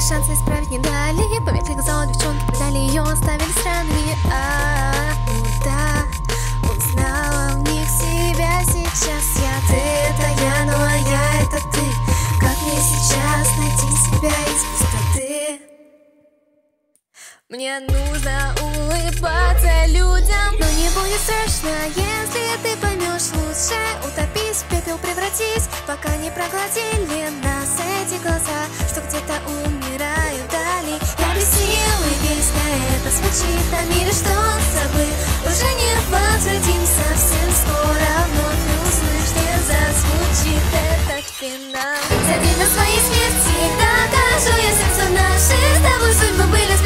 шансы исправить не дали. Поверьте, глаза девчонки предали ее, оставили странными. Ну да, узнала в них себя сейчас. Я ты, это я, ну а я это ты. Как мне сейчас найти себя из пустоты? Мне нужно улыбаться людям, но не будет страшно, если ты поймешь лучше. Утопись, в пепел превратись, пока не проглотили нас эти глаза, что где-то умирают вдали. Я без силы, песня это звучит, а мире что забыл. Уже не возвратим совсем скоро, вновь услышь, где зазвучит этот финал. За день до своей смерти докажу я сердцу наши, с тобой судьбы были